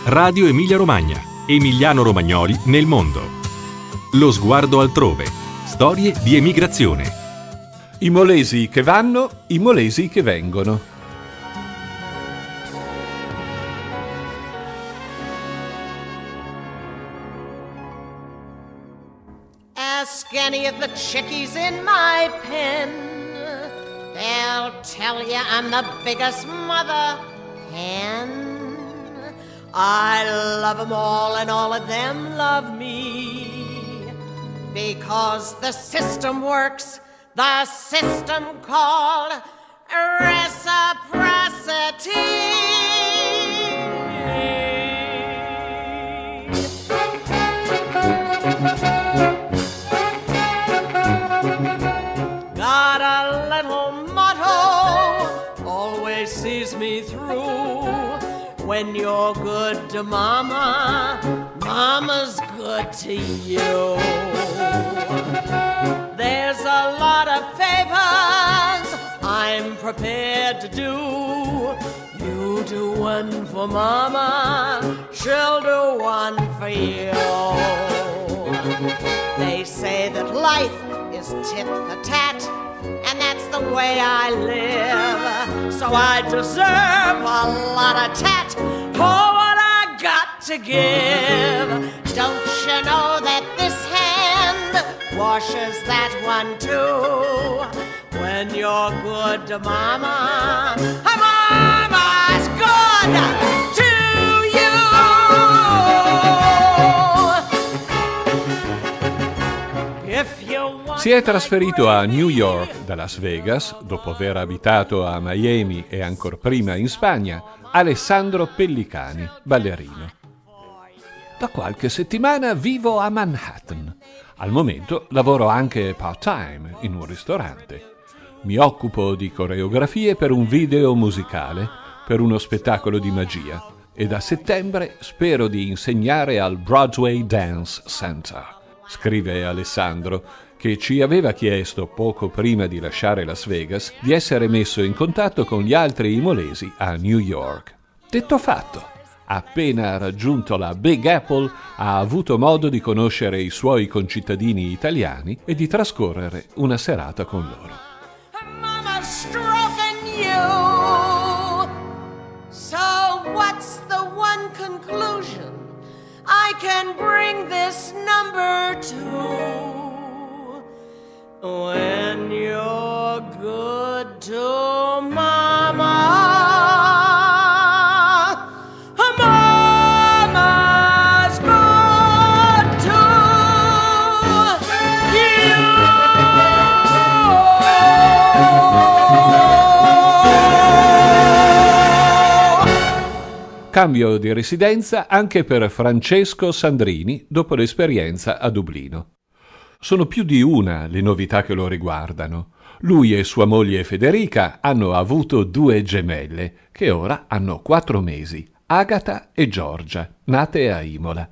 Radio Emilia Romagna. Emiliano-romagnoli nel mondo. Lo sguardo altrove. Storie di emigrazione. I molesi che vanno, i molesi che vengono. Ask any of the chickies in my pen. They'll tell you I'm the biggest mother hen. I love them all and all of them love me. Because the system works, the system called reciprocity. Got a little motto, always sees me through. When you're good to mama, mama's good to you. There's a lot of favors I'm prepared to do. You do one for mama, she'll do one for you. They say that life is tit for tat, and that's the way I live. So I deserve a lot of tat for what I got to give. Don't you know that this hand washes that one too? When you're good to mama, mama's good to you. If you Si è trasferito a New York da Las Vegas, dopo aver abitato a Miami e ancor prima in Spagna, Alessandro Pellicani, ballerino. Da qualche settimana vivo a Manhattan. Al momento lavoro anche part-time in un ristorante. Mi occupo di coreografie per un video musicale, per uno spettacolo di magia, e da settembre spero di insegnare al Broadway Dance Center. Scrive Alessandro, che ci aveva chiesto poco prima di lasciare Las Vegas di essere messo in contatto con gli altri imolesi a New York. Detto fatto, appena raggiunto la Big Apple ha avuto modo di conoscere i suoi concittadini italiani e di trascorrere una serata con loro. Mama's stroking you. So what's the one conclusion I can bring this number to? When you're good to mama, mama's good to you. Cambio di residenza anche per Francesco Sandrini dopo l'esperienza a Dublino. Sono più di una le novità che lo riguardano. Lui e sua moglie Federica hanno avuto 2 gemelle, che ora hanno 4 mesi, Agata e Giorgia, nate a Imola.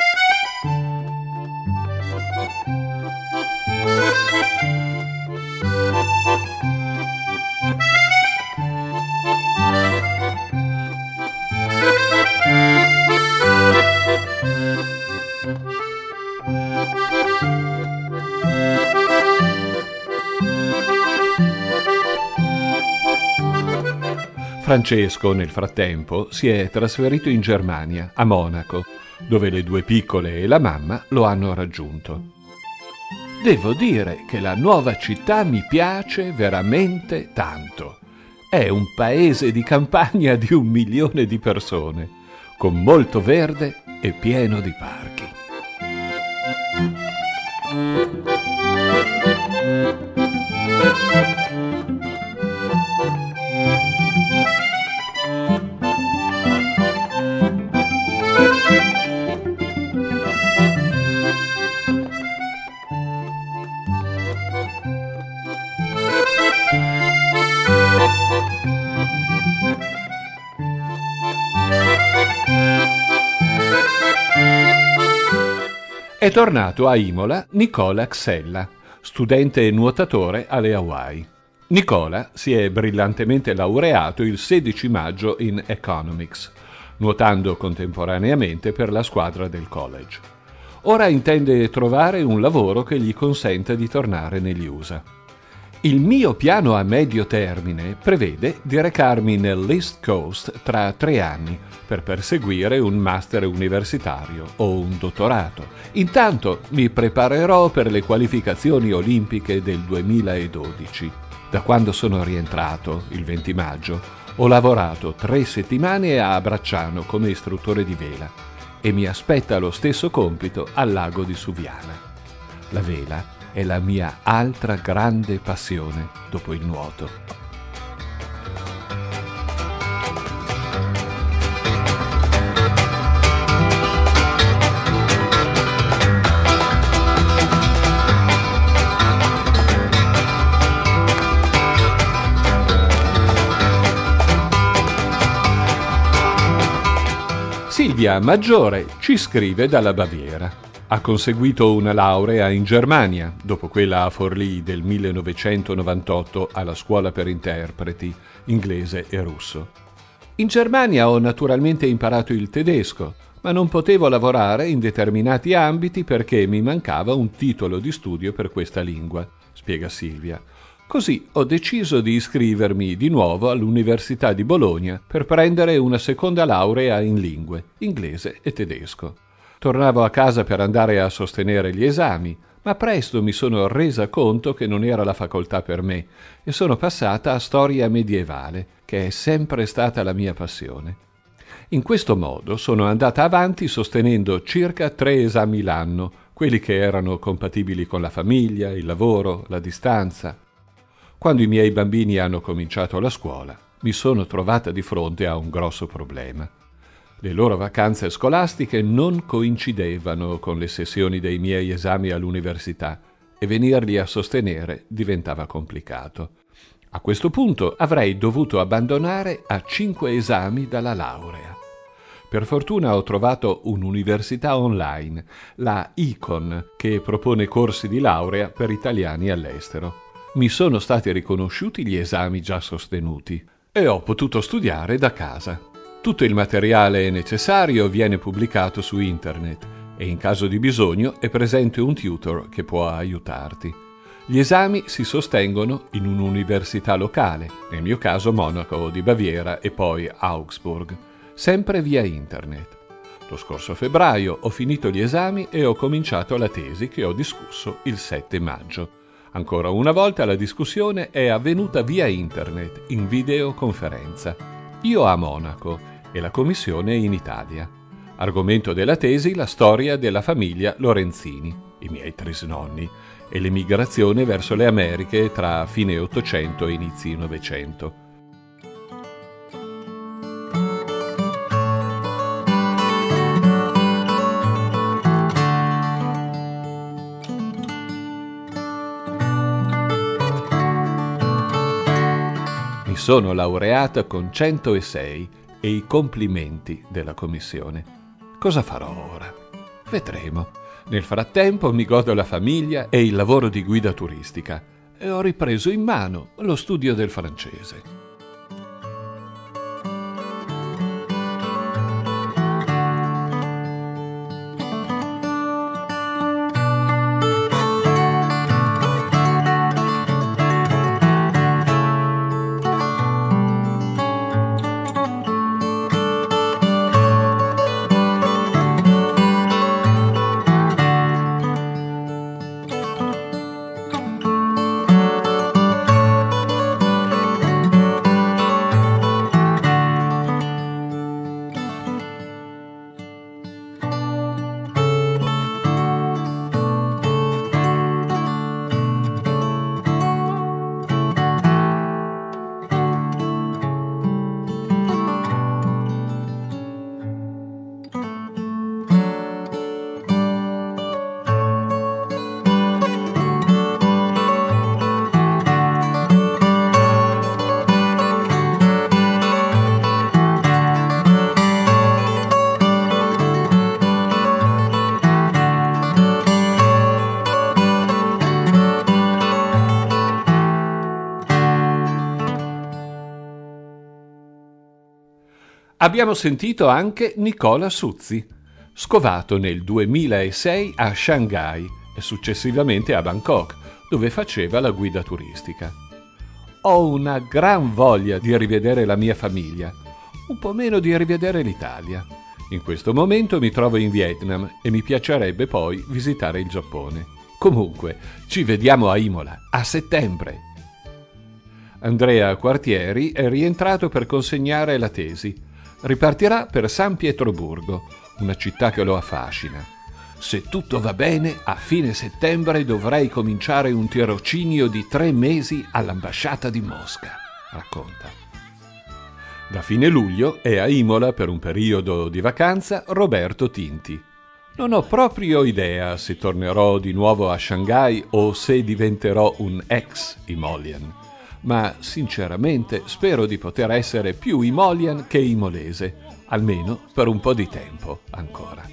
Francesco, nel frattempo, si è trasferito in Germania, a Monaco, dove le 2 piccole e la mamma lo hanno raggiunto. Devo dire che la nuova città mi piace veramente tanto. È un paese di campagna di 1 milione di persone, con molto verde e pieno di parchi. È tornato a Imola Nicola Xella, studente nuotatore alle Hawaii. Nicola si è brillantemente laureato il 16 maggio in Economics. nuotando contemporaneamente per la squadra del college. Ora intende trovare un lavoro che gli consenta di tornare negli USA. Il mio piano a medio termine prevede di recarmi nell'East Coast tra 3 anni per perseguire un master universitario o un dottorato. Intanto mi preparerò per le qualificazioni olimpiche del 2012. Da quando sono rientrato, il 20 maggio, ho lavorato 3 settimane a Bracciano come istruttore di vela e mi aspetta lo stesso compito al lago di Suviana. La vela è la mia altra grande passione dopo il nuoto. Silvia Maggiore ci scrive dalla Baviera. Ha conseguito una laurea in Germania, dopo quella a Forlì del 1998 alla scuola per interpreti, inglese e russo. In Germania ho naturalmente imparato il tedesco, ma non potevo lavorare in determinati ambiti perché mi mancava un titolo di studio per questa lingua, spiega Silvia. Così ho deciso di iscrivermi di nuovo all'Università di Bologna per prendere una seconda laurea in lingue, inglese e tedesco. Tornavo a casa per andare a sostenere gli esami, ma presto mi sono resa conto che non era la facoltà per me e sono passata a storia medievale, che è sempre stata la mia passione. In questo modo sono andata avanti sostenendo circa 3 esami l'anno, quelli che erano compatibili con la famiglia, il lavoro, la distanza. Quando i miei bambini hanno cominciato la scuola, mi sono trovata di fronte a un grosso problema. Le loro vacanze scolastiche non coincidevano con le sessioni dei miei esami all'università e venirli a sostenere diventava complicato. A questo punto avrei dovuto abbandonare a 5 esami dalla laurea. Per fortuna ho trovato un'università online, la Icon, che propone corsi di laurea per italiani all'estero. Mi sono stati riconosciuti gli esami già sostenuti e ho potuto studiare da casa. Tutto il materiale necessario viene pubblicato su internet e in caso di bisogno è presente un tutor che può aiutarti. Gli esami si sostengono in un'università locale, nel mio caso Monaco di Baviera e poi Augsburg, sempre via internet. Lo scorso febbraio ho finito gli esami e ho cominciato la tesi che ho discusso il 7 maggio. Ancora una volta la discussione è avvenuta via internet, in videoconferenza. Io a Monaco e la commissione in Italia. Argomento della tesi la storia della famiglia Lorenzini, i miei trisnonni, e l'emigrazione verso le Americhe tra fine Ottocento e inizi Novecento. Mi sono laureata con 106 e i complimenti della commissione. Cosa farò ora? Vedremo. Nel frattempo mi godo la famiglia e il lavoro di guida turistica e ho ripreso in mano lo studio del francese. Abbiamo sentito anche Nicola Suzzi, scovato nel 2006 a Shanghai e successivamente a Bangkok, dove faceva la guida turistica. Ho una gran voglia di rivedere la mia famiglia, un po' meno di rivedere l'Italia. In questo momento mi trovo in Vietnam e mi piacerebbe poi visitare il Giappone. Comunque, ci vediamo a Imola, a settembre. Andrea Quartieri è rientrato per consegnare la tesi. Ripartirà per San Pietroburgo, una città che lo affascina. Se tutto va bene, a fine settembre dovrei cominciare un tirocinio di 3 mesi all'ambasciata di Mosca, racconta. Da fine luglio è a Imola per un periodo di vacanza Roberto Tinti. Non ho proprio idea se tornerò di nuovo a Shanghai o se diventerò un ex Imolian, ma sinceramente spero di poter essere più Imolian che imolese, almeno per un po' di tempo ancora.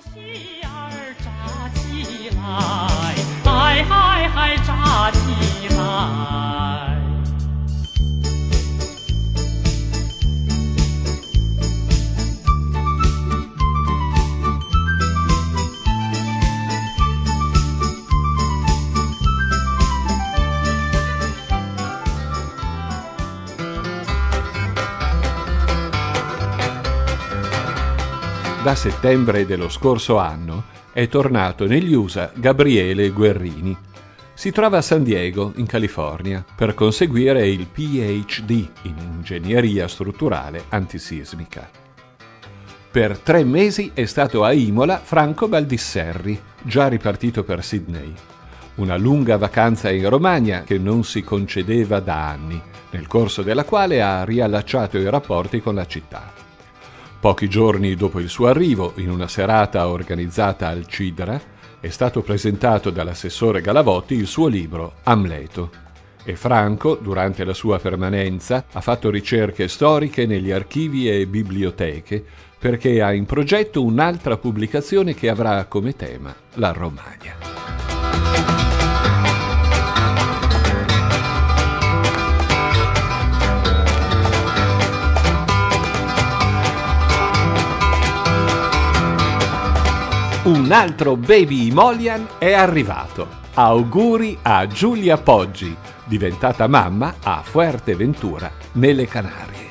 Da settembre dello scorso anno è tornato negli USA Gabriele Guerrini. Si trova a San Diego, in California, per conseguire il PhD in ingegneria strutturale antisismica. Per 3 mesi è stato a Imola Franco Baldisserri, già ripartito per Sydney. Una lunga vacanza in Romagna che non si concedeva da anni, nel corso della quale ha riallacciato i rapporti con la città. Pochi giorni dopo il suo arrivo, in una serata organizzata al Cidra, è stato presentato dall'assessore Galavotti il suo libro Amleto. E Franco, durante la sua permanenza, ha fatto ricerche storiche negli archivi e biblioteche perché ha in progetto un'altra pubblicazione che avrà come tema la Romagna. Un altro baby Imolian è arrivato. Auguri a Giulia Poggi, diventata mamma a Fuerteventura, nelle Canarie.